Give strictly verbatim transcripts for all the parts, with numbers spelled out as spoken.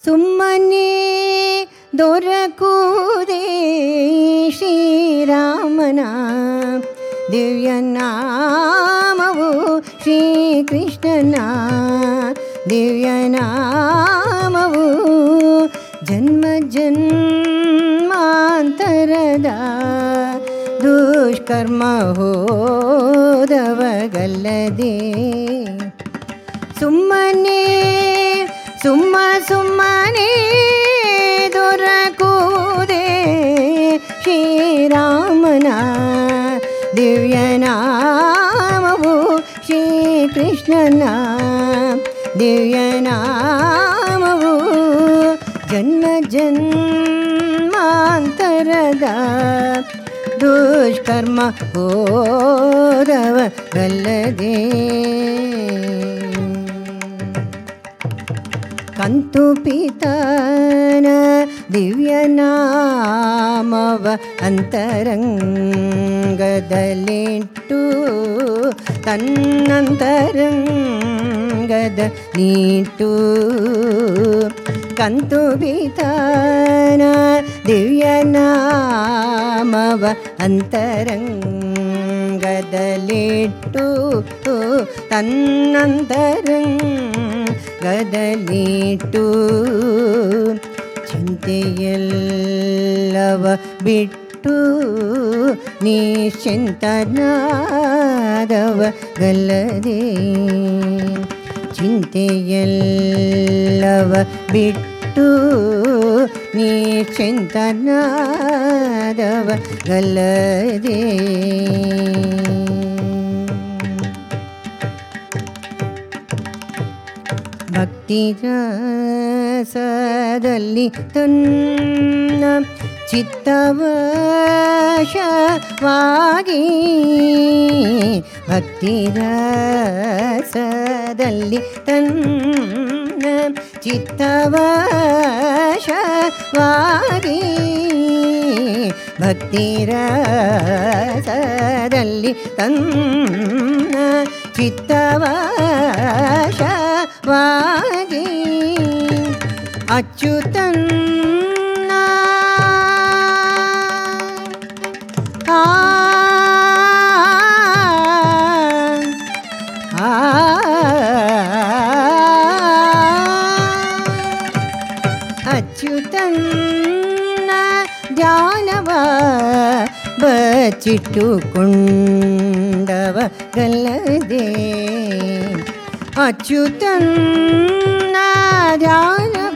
ಸುಮ್ಮನೆ ದೊರಕುವುದೇ ಶ್ರೀರಾಮನ ದಿವ್ಯನಾಮವು ಶ್ರೀಕೃಷ್ಣನ ದಿವ್ಯನಾಮವು ಜನ್ಮ ಜನ್ಮಾಂತರದ ದುಷ್ಕರ್ಮ ಹೋದವಗಲ್ಲದೆ ಸುಮ್ಮನೆ ಸುಮ್ಮ ಸುಮ್ಮನೆ ದೊರಕುವುದೇ ಶ್ರೀರಾಮನ ದಿವ್ಯನಾಮವು ಶ್ರೀಕೃಷ್ಣನ ದಿವ್ಯನಾಮವು ಜನ್ಮ ಜನ್ಮಾಂತರದ ದುಷ್ಕರ್ಮ ಹೋದವಗಲ್ಲದೆ ಕಂತು ಪಿತನ ದಿವ್ಯನಾಮವ ಅಂತರಂಗದಲ್ಲಿಟ್ಟು ತನ್ನಂತರಂಗದ ನೀಟು ಕಂತು ಪಿತನ ದಿವ್ಯನಾಮವ ಅಂತರಂಗದಲ್ಲಿಟ್ಟು ತನ್ನಂತರಂಗದಲ್ಲಿಟ್ಟು ಚಿಂತೆಯೆಲ್ಲವ ಬಿಟ್ಟು ನಿಶ್ಚಿಂತನಾದವಗಲ್ಲದೆ ಚಿಂತೆಯೆಲ್ಲವ ಬಿಟ್ಟು ನಿಶ್ಚಿಂತನಾದವಗಲ್ಲದೆ ಭಕ್ತಿ ರಸದಲ್ಲಿ ತನ್ನ ಚಿತ್ತವಶವಾಗಿ ಭಕ್ತಿ ರಸದಲ್ಲಿ ತನ್ನ ಚಿತ್ತವಶವಾಗಿ ಭಕ್ತಿ ರಸದಲ್ಲಿ ತನ್ನ ಚಿತ್ತವಶವಾಗಿ ಅಚ್ಯುತನ್ನ ಆ ಅಚ್ಯುತನ್ನ ಧ್ಯಾನವ ಬಚ್ಚಿಟ್ಟುಕೊಂಡವಗಲ್ಲದೆ ಅಚ್ಯುತನ್ನ ಧ್ಯಾನವ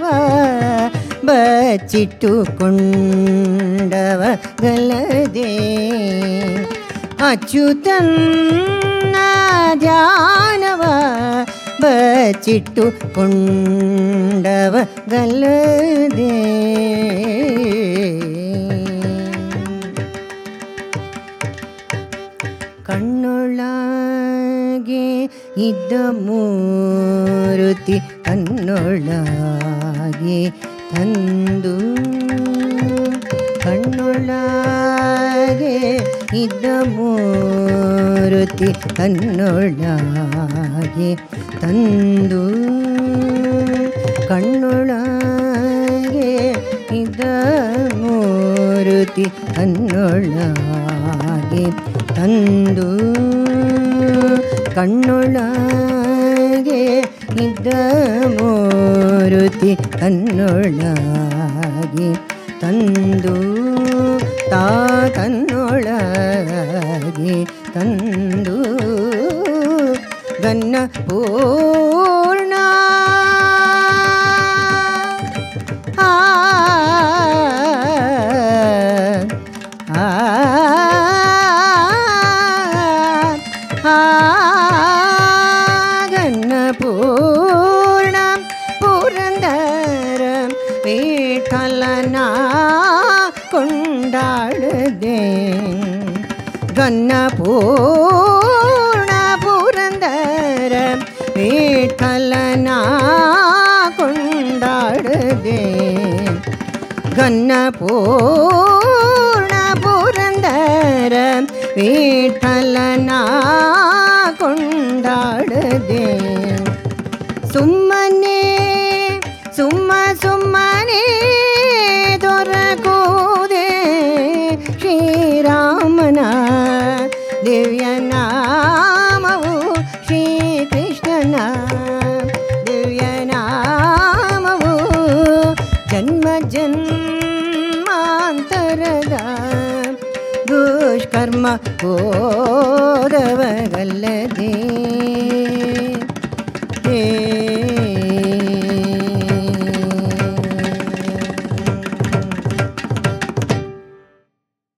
ಬಚ್ಚಿಟ್ಟುಕೊಂಡವಗಲ್ಲದೆ ಅಚ್ಯುತನ್ನ ಧ್ಯಾನವ ಬಚ್ಚಿಟ್ಟುಕೊಂಡವಗಲ್ಲದೆ ಕಣ್ಣೊಳಗೆ ಇದ್ದ ಮೂರುತಿ ಕಣ್ಣೊಳಗೆ ತಂದು ಕಣ್ಣೊಳಗೆ ಇದ್ದ ಮೂರುತಿ ಕಣ್ಣೊಳಗೆ ತಂದು ಕಣ್ಣೊಳಗೆ ಇದ್ದ ಮೂರುತಿ ಕಣ್ಣೊಳಗೆ ತಂದು ಕಣ್ಣೊಳಗೆ ಇದ್ದ ಮೂರುತಿ ಕಣ್ಣೊಳಗೆ ತಂದು ತಾ ಕಣ್ಣೊಳಗೆ ತಂದು ಗನ್ನ ಪೂರ್ಣ ಆ ಗನ್ನ ಪೂರ್ಣ ಪುರಂದರ ವಿಠಲನ ಕೊಂಡಾಡದೆ ಗನ್ನ ಪೂರ್ಣ ಪುರಂದರ ವಿಠಲನ ಕೊಂಡಾಡದೆ ಗನ್ನ ಪೂರ್ಣ ಪುರಂದರ ವಿಠಲನ ಕೊಂಡಾಡದೆ ಸುಮ್ಮನೆ ಸುಮ್ಮ ಸು ಸುಮ್ಮನೆ ದೊರಕುವುದೇ ಶ್ರೀರಾಮನ ದಿವ್ಯ ನಾಮವು ಶ್ರೀಕೃಷ್ಣನ ದಿವ್ಯ ನಾಮವು ಜನ್ಮ ಜನ್ಮಾಂತರದ ದುಷ್ಕರ್ಮ ಹೋದವಗಲ್ಲದೆ